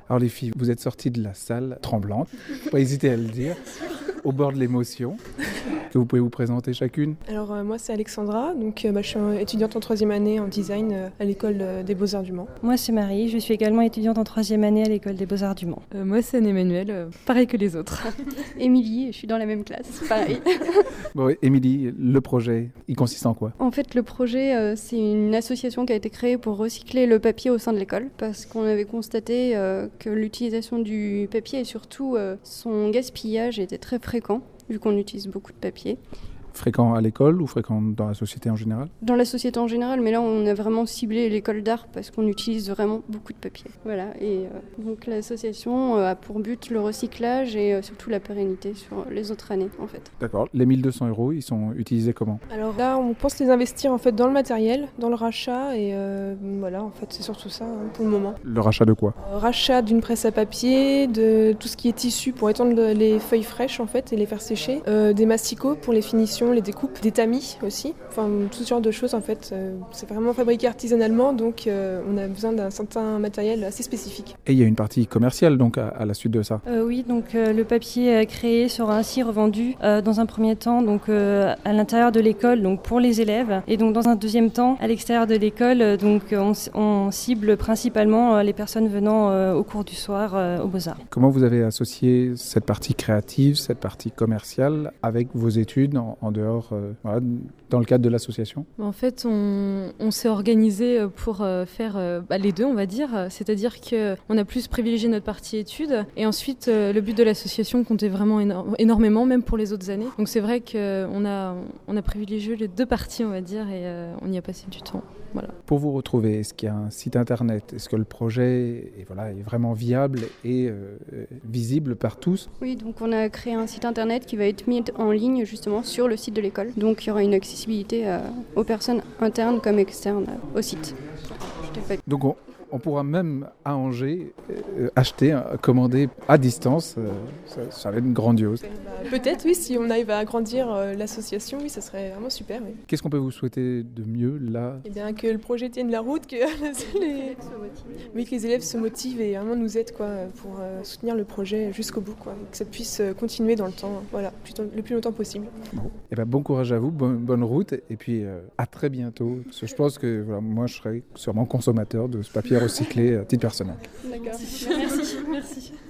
Alors les filles, vous êtes sorties de la salle tremblantes, faut pas hésiter à le dire, au bord de l'émotion. Que vous pouvez vous présenter chacune? Alors moi c'est Alexandra, donc je suis étudiante en 3e année en design à l'école des Beaux-Arts du Mans. Moi c'est Marie, je suis également étudiante en 3e année à l'école des Beaux-Arts du Mans. Moi c'est Anne-Emmanuel, pareil que les autres. Émilie, je suis dans la même classe, pareil. Bon, Émilie, le projet, il consiste en quoi? En fait, le projet, c'est une association qui a été créée pour recycler le papier au sein de l'école, parce qu'on avait constaté que l'utilisation du papier et surtout son gaspillage était très fréquent, vu qu'on utilise beaucoup de papier. Fréquent à l'école ou fréquent dans la société en général? Dans la société en général, mais là on a vraiment ciblé l'école d'art parce qu'on utilise vraiment beaucoup de papier. Voilà, et donc l'association a pour but le recyclage et surtout la pérennité sur les autres années en fait. D'accord. Les 1 200 €, ils sont utilisés comment? Alors là on pense les investir en fait dans le matériel, dans le rachat et voilà en fait c'est surtout ça pour le moment. Le rachat de quoi? Rachat d'une presse à papier, de tout ce qui est tissu pour étendre les feuilles fraîches en fait et les faire sécher, des masticots pour les finitions, les découpes, des tamis aussi, enfin tout genre de choses en fait. C'est vraiment fabriqué artisanalement donc on a besoin d'un certain matériel assez spécifique. Et il y a une partie commerciale donc à la suite de ça? Oui, donc le papier créé sera ainsi revendu dans un premier temps donc à l'intérieur de l'école donc pour les élèves et donc dans un deuxième temps à l'extérieur de l'école donc on cible principalement les personnes venant au cours du soir aux Beaux-Arts. Comment vous avez associé cette partie créative, cette partie commerciale avec vos études en dehors, voilà, dans le cadre de l'association? En fait, on s'est organisé pour faire les deux, on va dire. C'est-à-dire qu'on a plus privilégié notre partie études. Et ensuite, le but de l'association comptait vraiment énormément, même pour les autres années. Donc c'est vrai qu'on a privilégié les deux parties, on va dire, et on y a passé du temps. Voilà. Pour vous retrouver, est-ce qu'il y a un site internet? Est-ce que le projet est vraiment viable et visible par tous? Oui, donc on a créé un site internet qui va être mis en ligne justement sur le site de l'école. Donc il y aura une accessibilité aux personnes internes comme externes au site. Donc on pourra même à Angers acheter, commander à distance, ça va être grandiose. Peut-être oui, si on arrive à agrandir l'association, oui, ça serait vraiment super. Oui. Qu'est-ce qu'on peut vous souhaiter de mieux là? Eh bien que le projet tienne la route, que les élèves se motivent et vraiment nous aident quoi, pour soutenir le projet jusqu'au bout, quoi, que ça puisse continuer dans le temps, voilà, le plus longtemps possible. Bon. Eh ben, bon courage à vous, bonne route et puis à très bientôt. Parce que je pense que voilà, moi je serai sûrement consommateur de ce papier recyclé à titre personnel. D'accord. Merci.